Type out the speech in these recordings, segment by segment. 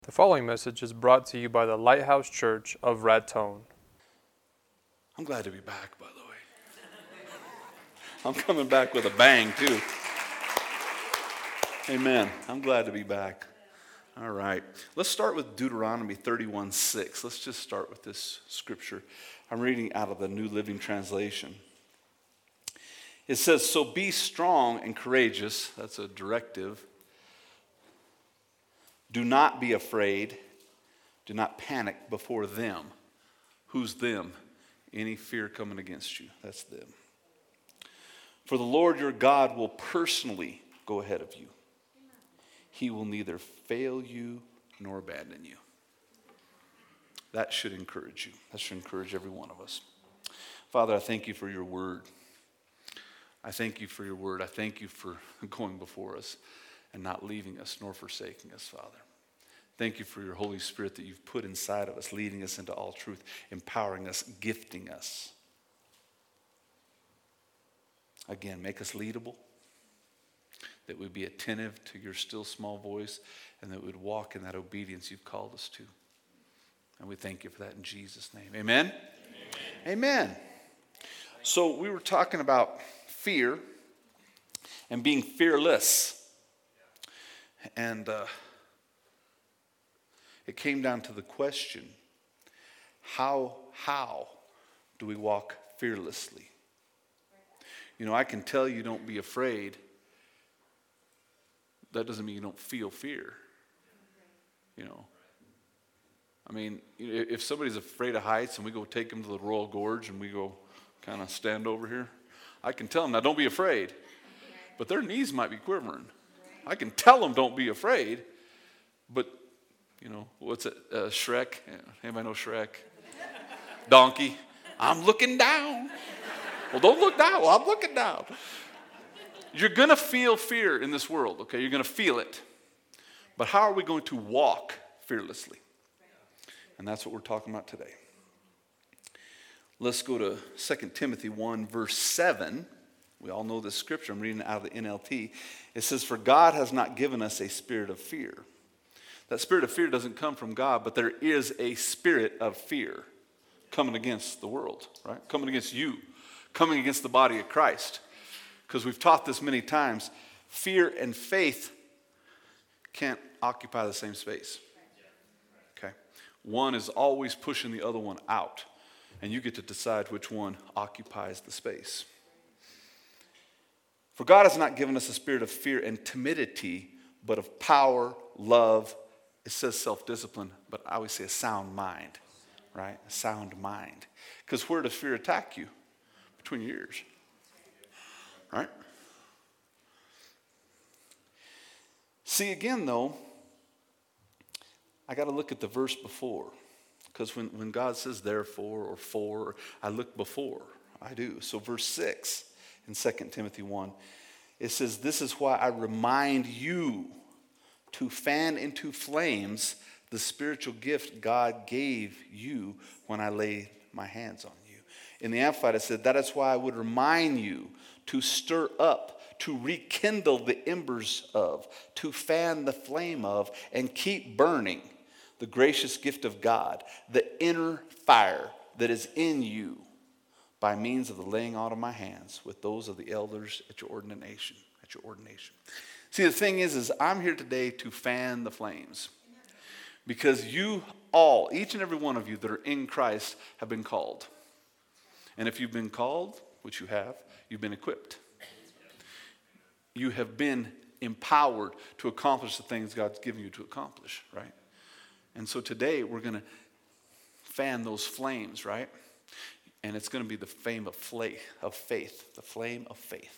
The following message is brought to you by the Lighthouse Church of Raton. I'm glad to be back, by the way. I'm coming back with a bang, too. Amen. I'm glad to be back. All right. Let's start with Deuteronomy 31:6. Let's just start with this scripture. I'm reading out of the New Living Translation. It says, "So be strong and courageous." That's a directive. "Do not be afraid. Do not panic before them." Who's them? Any fear coming against you. That's them. "For the Lord your God will personally go ahead of you. He will neither fail you nor abandon you." That should encourage you. That should encourage every one of us. Father, I thank you for your word. I thank you for your word. I thank you for going before us and not leaving us nor forsaking us, Father. Thank you for your Holy Spirit that you've put inside of us, leading us into all truth, empowering us, gifting us. Again, make us leadable, that we'd be attentive to your still small voice, and that we'd walk in that obedience you've called us to. And we thank you for that in Jesus' name. Amen? Amen. So we were talking about fear and being fearless. And it came down to the question, how do we walk fearlessly? You know, I can tell you don't be afraid. That doesn't mean you don't feel fear. You know, I mean, if somebody's afraid of heights and we go take them to the Royal Gorge and we go kind of stand over here, I can tell them, now don't be afraid. But their knees might be quivering. I can tell them don't be afraid, but you know, what's it, Shrek? Anybody know Shrek? Donkey. I'm looking down. Well, don't look down. Well, I'm looking down. You're going to feel fear in this world, okay? You're going to feel it. But how are we going to walk fearlessly? And that's what we're talking about today. Let's go to 2 Timothy 1, verse 7. We all know this scripture. I'm reading it out of the NLT. It says, "For God has not given us a spirit of fear." That spirit of fear doesn't come from God, but there is a spirit of fear coming against the world, right? Coming against you, coming against the body of Christ. Because we've taught this many times, fear and faith can't occupy the same space. Okay? One is always pushing the other one out, and you get to decide which one occupies the space. "For God has not given us a spirit of fear and timidity, but of power, love." It says self-discipline, but I always say a sound mind, right? A sound mind. Because where does fear attack you? Between your ears, right? See, again, though, I got to look at the verse before. Because when God says therefore or for, I look before. I do. So verse 6 in 2 Timothy 1, it says, "This is why I remind you to fan into flames the spiritual gift God gave you when I laid my hands on you." In the Amplified, it said, "That is why I would remind you to stir up, to rekindle the embers of, to fan the flame of, and keep burning the gracious gift of God, the inner fire that is in you by means of the laying on of my hands with those of the elders at your ordination." See, the thing is I'm here today to fan the flames. Because you all, each and every one of you that are in Christ, have been called. And if you've been called, which you have, you've been equipped. You have been empowered to accomplish the things God's given you to accomplish, right? And so today we're going to fan those flames, right? And it's going to be the flame of faith, the flame of faith.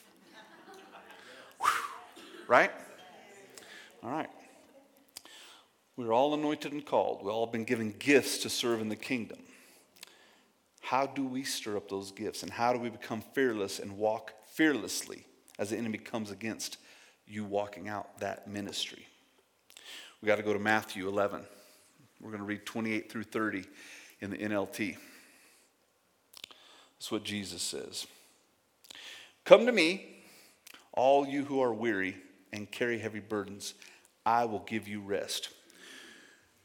Right? All right. We're all anointed and called. We've all been given gifts to serve in the kingdom. How do we stir up those gifts? And how do we become fearless and walk fearlessly as the enemy comes against you walking out that ministry? We got to go to Matthew 11. We're going to read 28 through 30 in the NLT. That's what Jesus says. "Come to me, all you who are weary and carry heavy burdens, I will give you rest.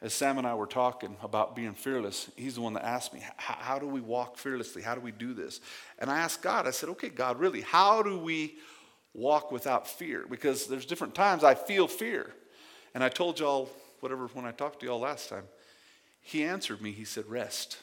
As Sam and I were talking about being fearless, he's the one that asked me, how do we walk fearlessly? How do we do this? And I asked God, I said, okay, God, really, how do we walk without fear? Because there's different times I feel fear. And I told y'all, when I talked to y'all last time, he answered me, he said, rest.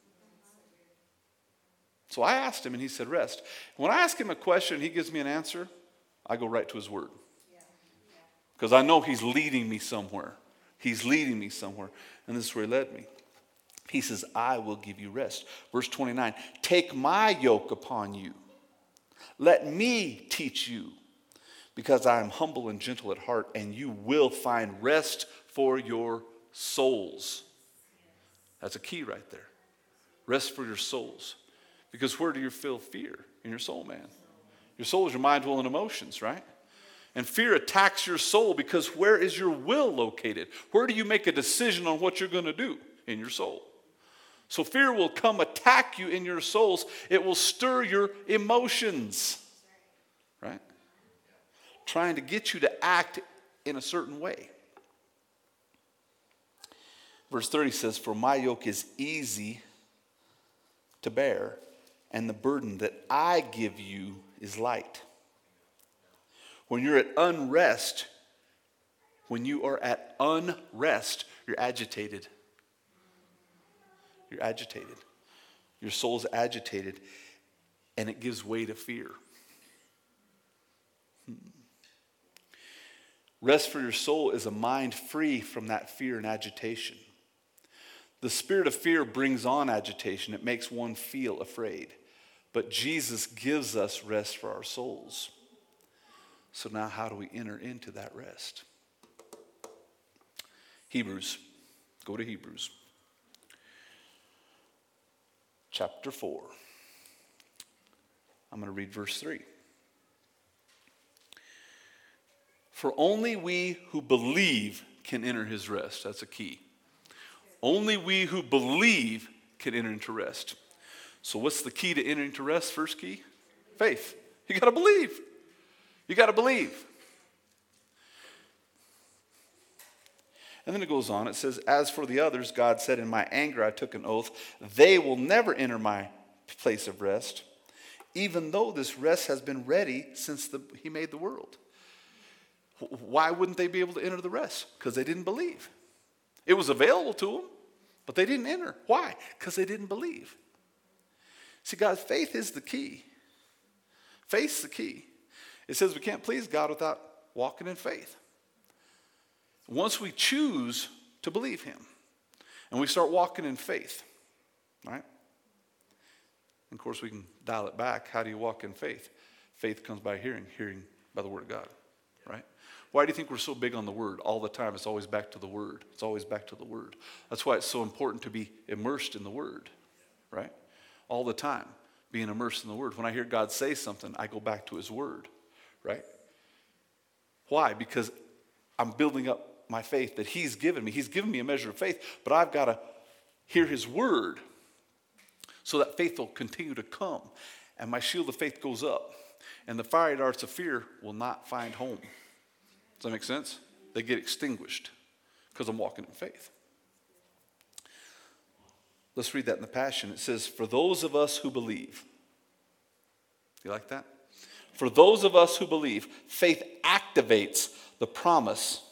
So I asked him and he said, rest. When I ask him a question and he gives me an answer, I go right to his word. Because I know he's leading me somewhere. He's leading me somewhere. And this is where he led me. He says, I will give you rest. Verse 29, take my yoke upon you. Let me teach you, because I am humble and gentle at heart, and you will find rest for your souls. That's a key right there. Rest for your souls. Because where do you feel fear? In your soul, man. Your soul is your mind, will, and emotions, right? And fear attacks your soul because where is your will located? Where do you make a decision on what you're going to do? In your soul. So fear will come attack you in your souls. It will stir your emotions, right? Trying to get you to act in a certain way. Verse 30 says, for my yoke is easy to bear, and the burden that I give you is light. When you're at unrest, you're agitated. You're agitated. Your soul's agitated, and it gives way to fear. Rest for your soul is a mind free from that fear and agitation. The spirit of fear brings on agitation. It makes one feel afraid. But Jesus gives us rest for our souls. So now how do we enter into that rest? Hebrews. Go to Hebrews. Chapter 4. I'm going to read verse 3. For only we who believe can enter his rest. That's a key. Only we who believe can enter into rest. So what's the key to entering into rest? First key? Faith. You got to believe. You got to believe. And then it goes on. It says, as for the others, God said, in my anger I took an oath. They will never enter my place of rest, even though this rest has been ready since he made the world. Why wouldn't they be able to enter the rest? Because they didn't believe. It was available to them, but they didn't enter. Why? Because they didn't believe. See, God's faith is the key. Faith's the key. It says we can't please God without walking in faith. Once we choose to believe him and we start walking in faith, right? And of course, we can dial it back. How do you walk in faith? Faith comes by hearing, hearing by the word of God, right? Why do you think we're so big on the word all the time? It's always back to the word. It's always back to the word. That's why it's so important to be immersed in the word, right? All the time, being immersed in the word. When I hear God say something, I go back to his word, right? Why? Because I'm building up my faith that he's given me. He's given me a measure of faith, but I've got to hear his word so that faith will continue to come. And my shield of faith goes up. And the fiery darts of fear will not find home. Does that make sense? They get extinguished because I'm walking in faith. Let's read that in the Passion. It says, for those of us who believe. You like that? For those of us who believe, faith activates the promise.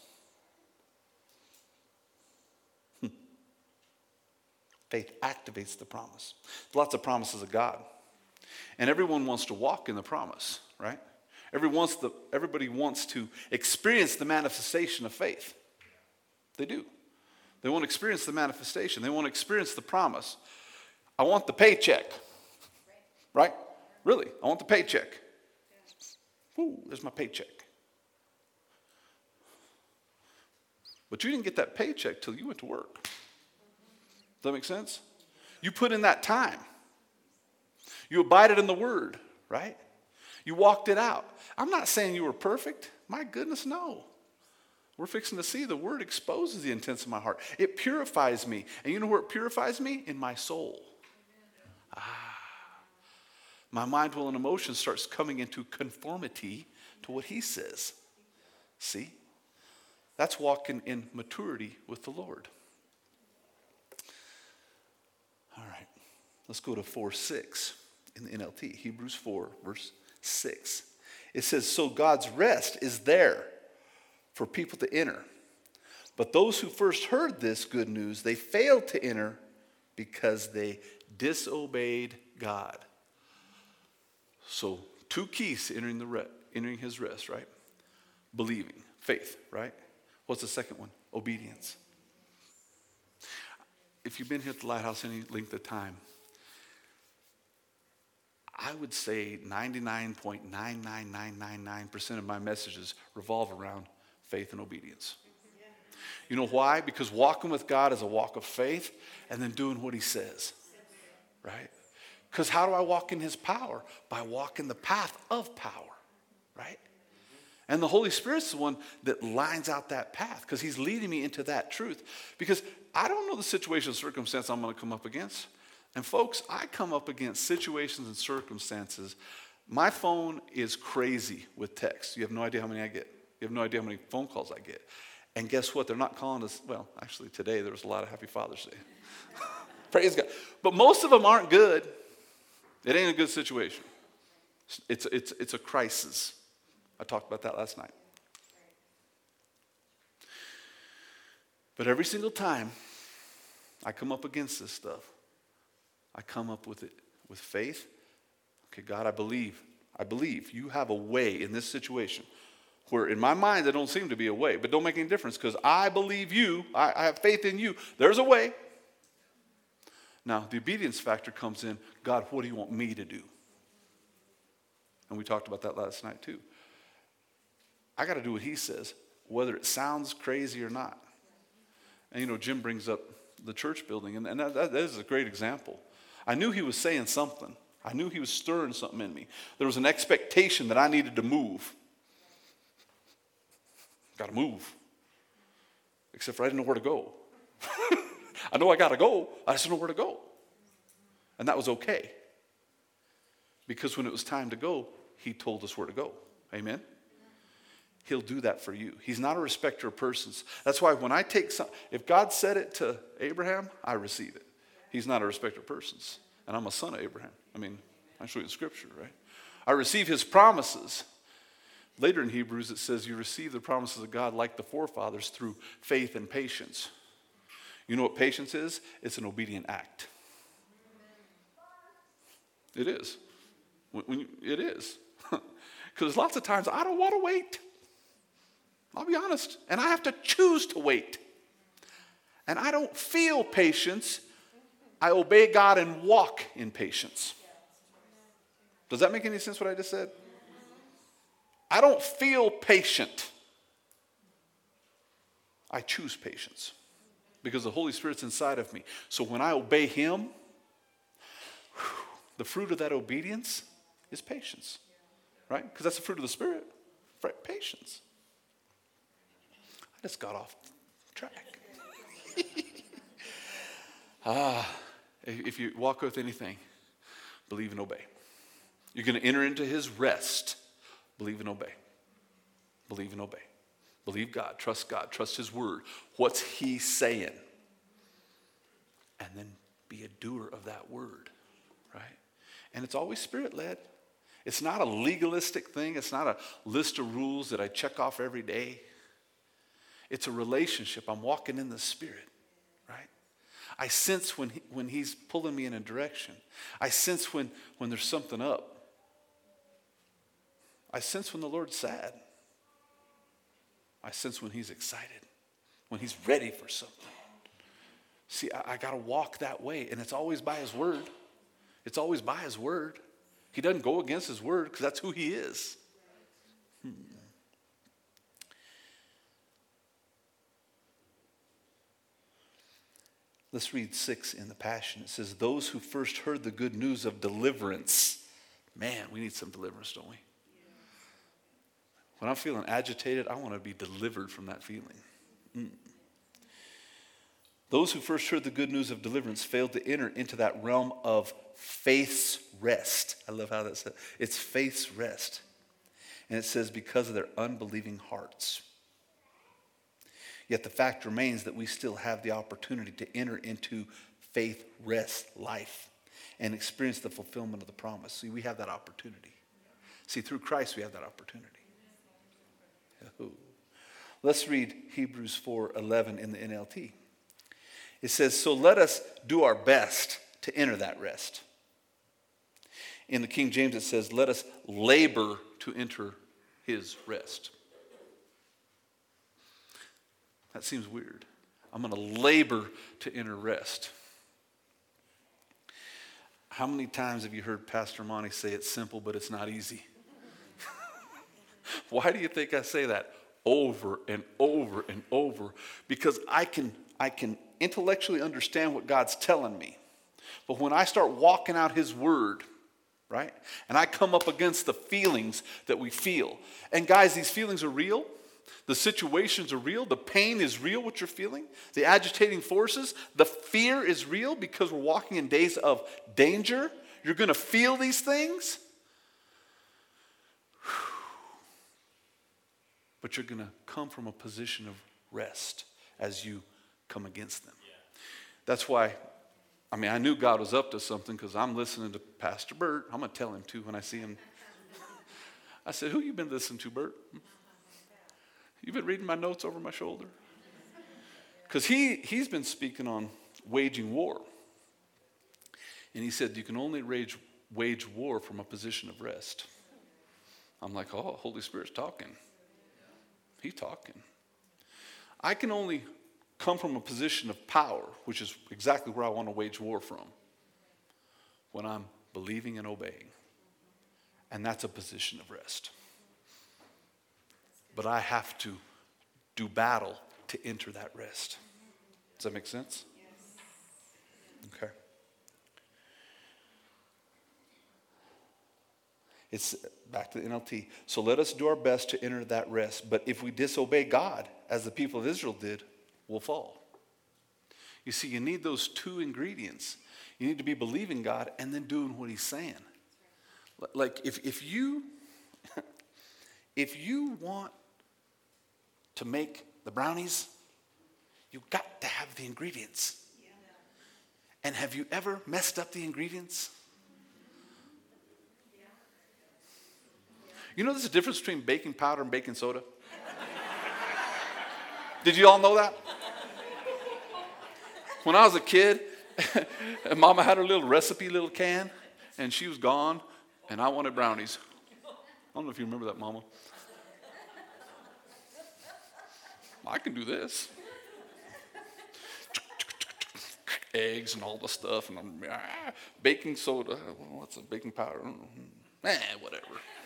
Faith activates the promise. Lots of promises of God. And everyone wants to walk in the promise, right? Everybody wants to experience the manifestation of faith. They do. They want to experience the manifestation. They want to experience the promise. I want the paycheck. Right? Really, I want the paycheck. Ooh, there's my paycheck. But you didn't get that paycheck till you went to work. Does that make sense? You put in that time. You abided in the word, right? You walked it out. I'm not saying you were perfect. My goodness, no. We're fixing to see the word exposes the intents of my heart. It purifies me. And you know where it purifies me? In my soul. My mind, will, and emotion starts coming into conformity to what he says. See? That's walking in maturity with the Lord. Let's go to 4:6 in the NLT. Hebrews 4, verse 6. It says, so God's rest is there for people to enter. But those who first heard this good news, they failed to enter because they disobeyed God. So 2 keys to entering his rest, right? Believing, faith, right? What's the second one? Obedience. If you've been here at the Lighthouse any length of time, I would say 99.99999% of my messages revolve around faith and obedience. You know why? Because walking with God is a walk of faith and then doing what he says, right? Because how do I walk in his power? By walking the path of power, right? And the Holy Spirit's the one that lines out that path because he's leading me into that truth. Because I don't know the situation or circumstance I'm going to come up against. And folks, I come up against situations and circumstances. My phone is crazy with texts. You have no idea how many I get. You have no idea how many phone calls I get. And guess what? They're not calling us. Well, actually today there was a lot of Happy Father's Day. Praise God. But most of them aren't good. It ain't a good situation. It's a crisis. I talked about that last night. But every single time I come up against this stuff, I come up with it with faith. Okay, God, I believe you have a way in this situation where in my mind there don't seem to be a way, but don't make any difference because I believe you. I have faith in you. There's a way. Now, the obedience factor comes in. God, what do you want me to do? And we talked about that last night too. I got to do what he says, whether it sounds crazy or not. And Jim brings up the church building, and that is a great example. I knew he was saying something. I knew he was stirring something in me. There was an expectation that I needed to move. Got to move. Except for I didn't know where to go. I know I got to go. I just don't know where to go. And that was okay. Because when it was time to go, he told us where to go. Amen? He'll do that for you. He's not a respecter of persons. That's why when I take if God said it to Abraham, I receive it. He's not a respecter of persons. And I'm a son of Abraham. I show you the scripture, right? I receive his promises. Later in Hebrews it says you receive the promises of God like the forefathers through faith and patience. You know what patience is? It's an obedient act. It is. It is. Because lots of times I don't want to wait. I'll be honest. And I have to choose to wait. And I don't feel patience. I obey God and walk in patience. Does that make any sense what I just said? I don't feel patient. I choose patience. Because the Holy Spirit's inside of me. So when I obey him, the fruit of that obedience is patience. Right? Because that's the fruit of the Spirit. Right? Patience. I just got off track. If you walk with anything, believe and obey. You're going to enter into his rest. Believe and obey. Believe and obey. Believe God. Trust his word. What's he saying? And then be a doer of that word. Right? And it's always Spirit-led. It's not a legalistic thing. It's not a list of rules that I check off every day. It's a relationship. I'm walking in the Spirit, right? I sense when he's pulling me in a direction. I sense when there's something up. I sense when the Lord's sad. I sense when he's excited, when he's ready for something. See, I got to walk that way, and it's always by his word. It's always by his word. He doesn't go against his word because that's who he is. Let's read 6 in the Passion. It says, those who first heard the good news of deliverance. Man, we need some deliverance, don't we? When I'm feeling agitated, I want to be delivered from that feeling. Those who first heard the good news of deliverance failed to enter into that realm of faith's rest. I love how that says. It's faith's rest. And it says because of their unbelieving hearts. Yet the fact remains that we still have the opportunity to enter into faith rest life. and experience the fulfillment of the promise. See, we have that opportunity. See, through Christ, we have that opportunity. Oh. Let's read Hebrews 4:11 in the NLT. It says, so let us do our best to enter that rest. In the King James, it says, let us labor to enter his rest. That seems weird. I'm going to labor to enter rest. How many times have you heard Pastor Monty say it's simple, but it's not easy? Why do you think I say that? Over and over and over. Because I can intellectually understand what God's telling me. But when I start walking out his word, right? And I come up against the feelings that we feel. And guys, these feelings are real. The situations are real. The pain is real, what you're feeling. The agitating forces. The fear is real because we're walking in days of danger. You're going to feel these things. But you're going to come from a position of rest as you come against them. Yeah. That's why, I knew God was up to something because I'm listening to Pastor Bert. I'm going to tell him too when I see him. I said, who you been listening to, Bert? You been reading my notes over my shoulder? Because he's been speaking on waging war. And he said, you can only wage war from a position of rest. I'm like, oh, Holy Spirit's talking. He's talking. I can only come from a position of power, which is exactly where I want to wage war from, when I'm believing and obeying. And that's a position of rest. But I have to do battle to enter that rest. Does that make sense? Yes. Okay. It's back to the NLT. So let us do our best to enter that rest. But if we disobey God, as the people of Israel did, we'll fall. You see, you need those two ingredients. You need to be believing God and then doing what he's saying. Like if you want to make the brownies, you've got to have the ingredients. Yeah. And have you ever messed up the ingredients? Yeah. You know there's a difference between baking powder and baking soda? Did you all know that? When I was a kid, and Mama had her little can, and she was gone, and I wanted brownies. I don't know if you remember that, Mama. I can do this. Eggs and all the stuff, and baking soda. Well, what's a baking powder? Whatever.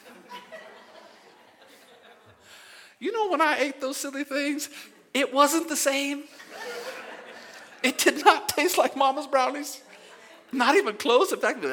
You know, when I ate those silly things, it wasn't the same. It did not taste like Mama's brownies. Not even close. In fact,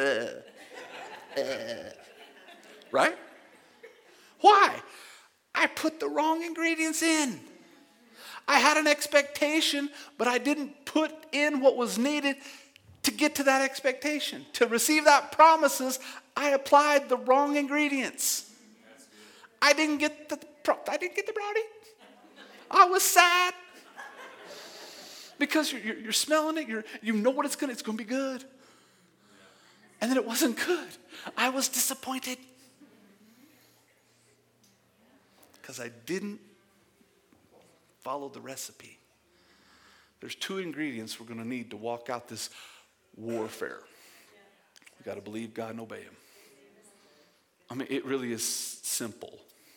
right? Why? I put the wrong ingredients in. I had an expectation, but I didn't put in what was needed to get to that expectation. To receive that promises, I applied the wrong ingredients. I didn't get the brownie. I was sad. Because you're smelling it, you know what it's going to be good. And then it wasn't good. I was disappointed. Because I didn't follow the recipe. There's two ingredients we're going to need to walk out this warfare. We got to believe God and obey him. I mean, it really is simple.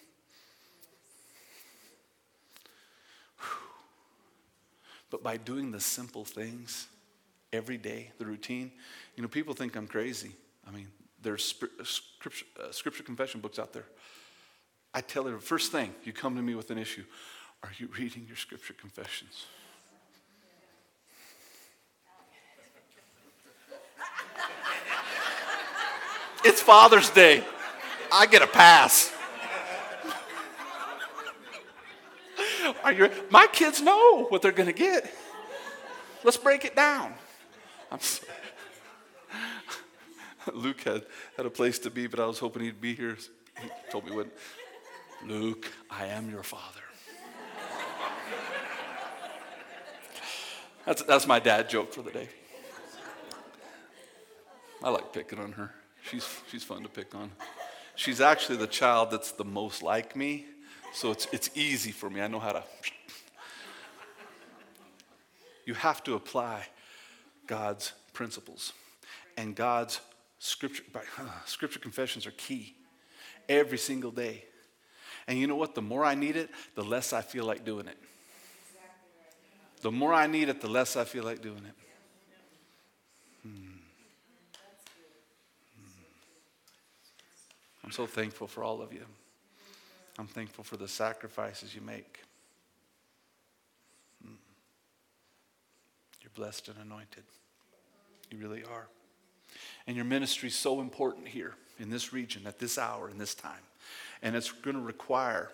But by doing the simple things every day, the routine, people think I'm crazy. I mean, there's scripture confession books out there. I tell her, first thing, you come to me with an issue, are you reading your scripture confessions? It's Father's Day. I get a pass. My kids know what they're going to get. Let's break it down. I'm sorry. Luke had a place to be, but I was hoping he'd be here. He told me he wouldn't. Luke, I am your father. That's my dad joke for the day. I like picking on her. She's fun to pick on. She's actually the child that's the most like me, so it's easy for me. I know how to. You have to apply God's principles, and God's scripture. Scripture confessions are key every single day. And you know what? The more I need it, the less I feel like doing it. The more I need it, the less I feel like doing it. I'm so thankful for all of you. I'm thankful for the sacrifices you make. You're blessed and anointed. You really are. And your ministry is so important here in this region, at this hour, in this time. And it's going to require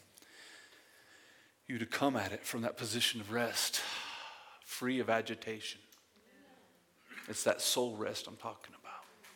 you to come at it from that position of rest, free of agitation. It's that soul rest I'm talking about.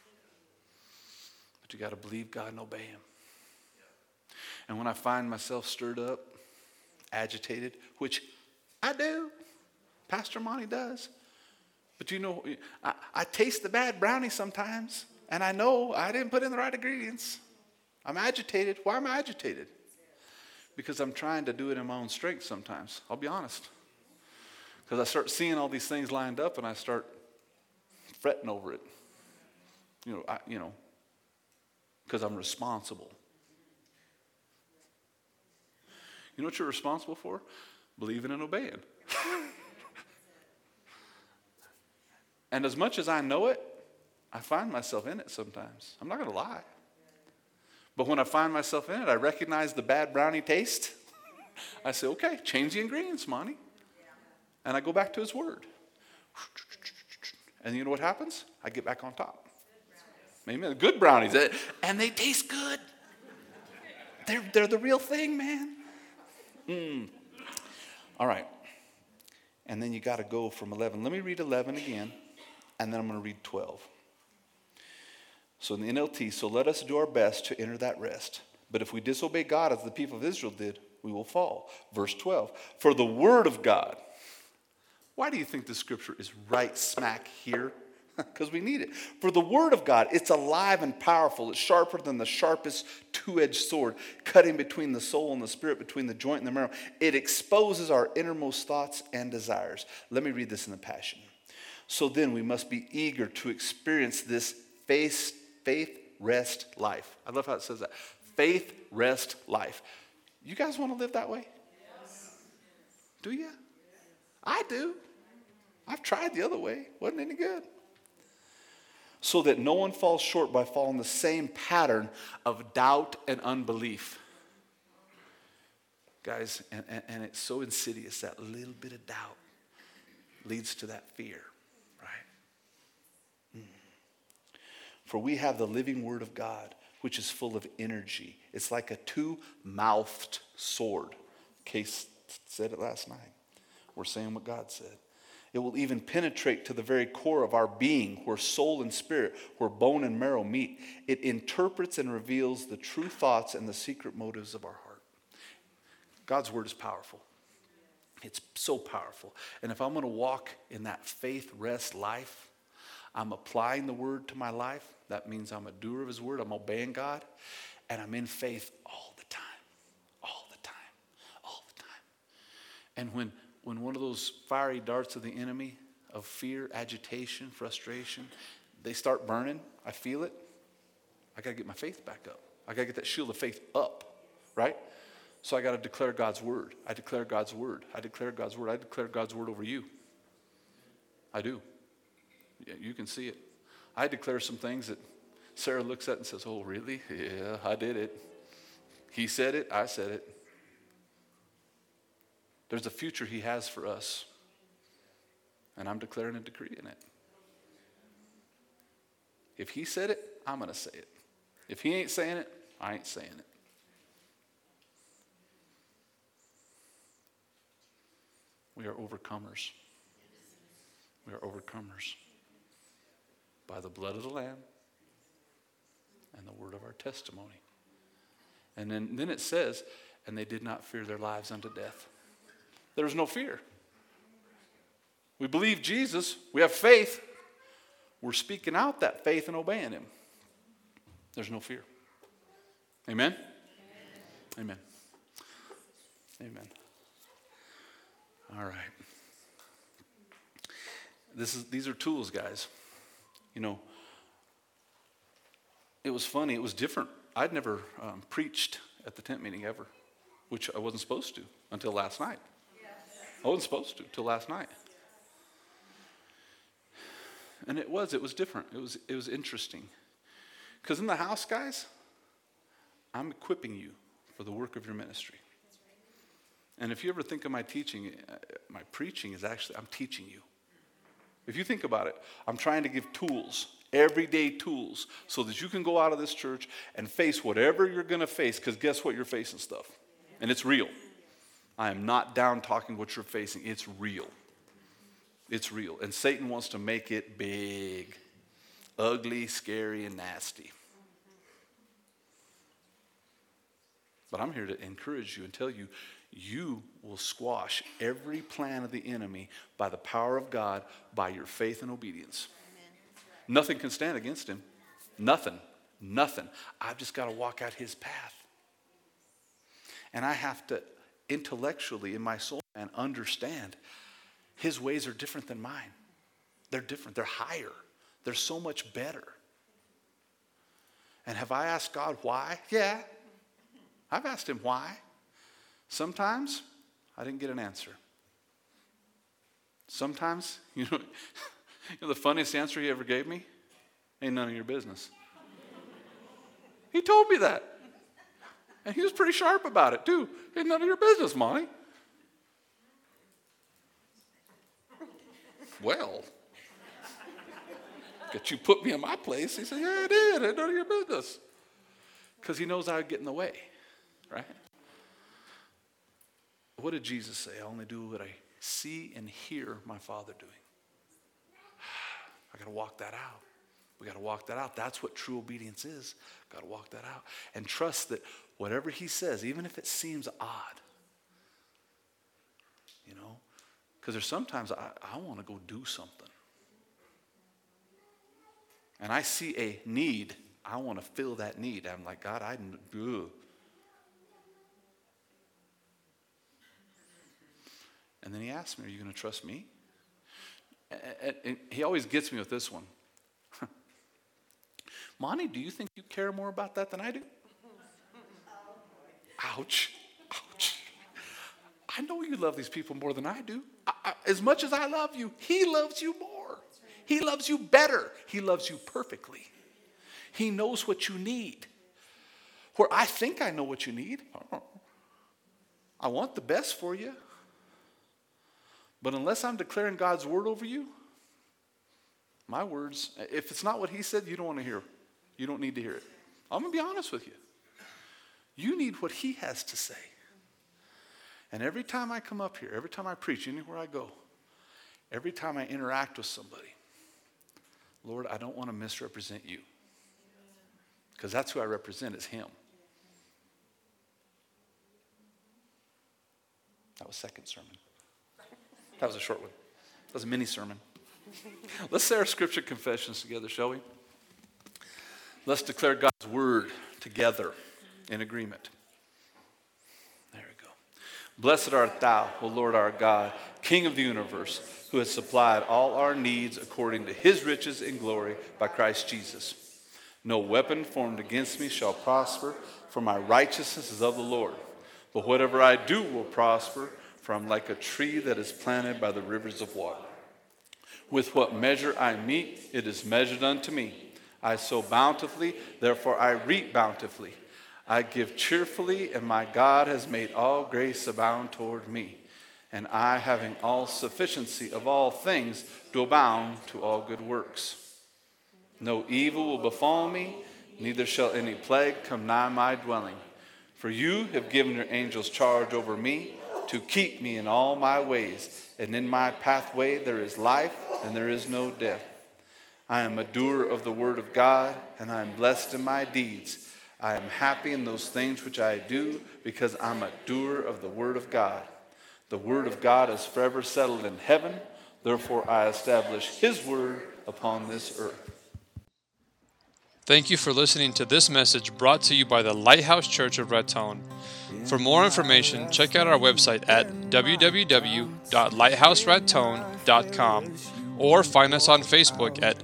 But you got to believe God and obey him. And when I find myself stirred up, agitated, which I do, Pastor Monty does. But you know, I taste the bad brownie sometimes, and I know I didn't put in the right ingredients. I'm agitated. Why am I agitated? Because I'm trying to do it in my own strength sometimes. I'll be honest. Because I start seeing all these things lined up, and I start fretting over it. Because I'm responsible. You know what you're responsible for? Believing and obeying. And as much as I know it, I find myself in it sometimes. I'm not going to lie. But when I find myself in it, I recognize the bad brownie taste. I say, okay, change the ingredients, Monty. And I go back to his word. And you know what happens? I get back on top. Amen. Good brownies. And they taste good. They're the real thing, man. All right. And then you got to go from 11. Let me read 11 again. And then I'm going to read 12. So in the NLT, so let us do our best to enter that rest. But if we disobey God as the people of Israel did, we will fall. Verse 12. For the word of God. Why do you think the scripture is right smack here? Because we need it. For the word of God, it's alive and powerful. It's sharper than the sharpest two-edged sword, cutting between the soul and the spirit, between the joint and the marrow. It exposes our innermost thoughts and desires. Let me read this in the Passion. So then we must be eager to experience this faith rest life. I love how it says that. Faith rest life. You guys want to live that way? Yes. Do you? Yes. I do. I've tried the other way. Wasn't any good. So that no one falls short by following the same pattern of doubt and unbelief. Guys, and it's so insidious, that little bit of doubt leads to that fear. For we have the living word of God, which is full of energy. It's like a two-mouthed sword. Case said it last night. We're saying what God said. It will even penetrate to the very core of our being, where soul and spirit, where bone and marrow meet. It interprets and reveals the true thoughts and the secret motives of our heart. God's word is powerful. It's so powerful. And if I'm going to walk in that faith rest life, I'm applying the word to my life. That means I'm a doer of his word. I'm obeying God. And I'm in faith all the time. All the time. All the time. And when one of those fiery darts of the enemy of fear, agitation, frustration, they start burning, I feel it. I got to get my faith back up. I got to get that shield of faith up, right? So I got to declare God's word. I declare God's word. I declare God's word. I declare God's word over you. I do. Yeah, you can see it. I declare some things that Sarah looks at and says, oh, really? Yeah, I did it. He said it. I said it. There's a future he has for us. And I'm declaring and decreeing it. If he said it, I'm going to say it. If he ain't saying it, I ain't saying it. We are overcomers. We are overcomers by the blood of the Lamb and the word of our testimony. And then it says, and they did not fear their lives unto death. There's no fear. We believe Jesus. We have faith. we're speaking out that faith and obeying him, there's no fear. Amen? Amen. Amen. All right. These are tools, guys. You know, it was funny. It was different. I'd never preached at the tent meeting ever, which I wasn't supposed to until last night. I wasn't supposed to till last night. And it was different. It was interesting. Because in the house, guys, I'm equipping you for the work of your ministry. And if you ever think of my teaching, my preaching is actually, I'm teaching you. If you think about it, I'm trying to give tools, everyday tools, so that you can go out of this church and face whatever you're going to face, because guess what? You're facing stuff. And it's real. I am not down talking what you're facing. It's real. It's real. And Satan wants to make it big, ugly, scary, and nasty. But I'm here to encourage you and tell you, you will squash every plan of the enemy by the power of God, by your faith and obedience. Amen. Nothing can stand against him. Nothing. I've just got to walk out his path. And I have to intellectually in my soul and understand his ways are different than mine. They're different. They're higher. They're so much better. And have I asked God why? Yeah. I've asked him why. Sometimes I didn't get an answer. Sometimes, you know the funniest answer he ever gave me? Ain't none of your business. He told me that. And he was pretty sharp about it too. Ain't none of your business, Monty. Well, but you put me in my place. He said, yeah, I did. Ain't none of your business. Because he knows I would get in the way, right? What did Jesus say? I only do what I see and hear my Father doing. I got to walk that out. We got to walk that out. That's what true obedience is. Got to walk that out. And trust that whatever he says, even if it seems odd, you know, because there's sometimes I want to go do something. And I see a need. I want to fill that need. I'm like, God, ugh. And then he asked me, are you going to trust me? And he always gets me with this one. Monty, do you think you care more about that than I do? Ouch. Ouch. I know you love these people more than I do. As much as I love you, he loves you more. He loves you better. He loves you perfectly. He knows what you need. Where I think I know what you need. I want the best for you. But unless I'm declaring God's word over you, my words, if it's not what he said, you don't want to hear. You don't need to hear it. I'm going to be honest with you. You need what he has to say. And every time I come up here, every time I preach, anywhere I go, every time I interact with somebody, Lord, I don't want to misrepresent you. Because that's who I represent is him. That was second sermon. That was a short one. That was a mini sermon. Let's say our scripture confessions together, shall we? Let's declare God's word together in agreement. There we go. Blessed art thou, O Lord our God, King of the universe, who has supplied all our needs according to his riches in glory by Christ Jesus. No weapon formed against me shall prosper, for my righteousness is of the Lord. But whatever I do will prosper, for I'm like a tree that is planted by the rivers of water. With what measure I meet, it is measured unto me. I sow bountifully, therefore I reap bountifully. I give cheerfully, and my God has made all grace abound toward me. And I, having all sufficiency of all things, do abound to all good works. No evil will befall me, neither shall any plague come nigh my dwelling. For you have given your angels charge over me, to keep me in all my ways. And in my pathway there is life, and there is no death. I am a doer of the word of God, and I am blessed in my deeds. I am happy in those things which I do, because I'm a doer of the word of God. The word of God is forever settled in heaven. Therefore I establish his word upon this earth. Thank you for listening to this message brought to you by the Lighthouse Church of Raton. For more information, check out our website at www.lighthouseraton.com or find us on Facebook at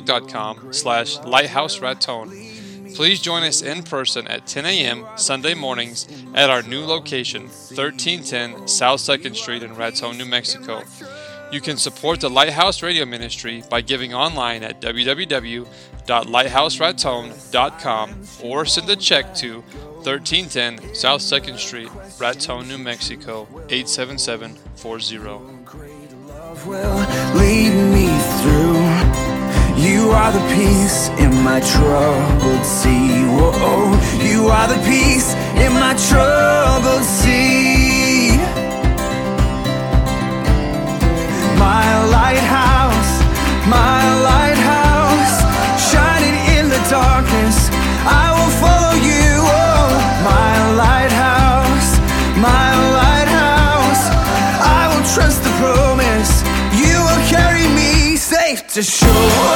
facebook.com/lighthouseraton. Please join us in person at 10 a.m. Sunday mornings at our new location, 1310 South 2nd Street in Raton, New Mexico. You can support the Lighthouse Radio Ministry by giving online at www.lighthouseraton.com or send a check to 1310 South 2nd Street, Raton, New Mexico, 87740. Will lead me through. You are the peace in my troubled sea. Whoa, you are the peace in my troubled sea. My lighthouse, shining in the darkness, I will follow you. Oh, my lighthouse, I will trust the promise. You will carry me safe to shore.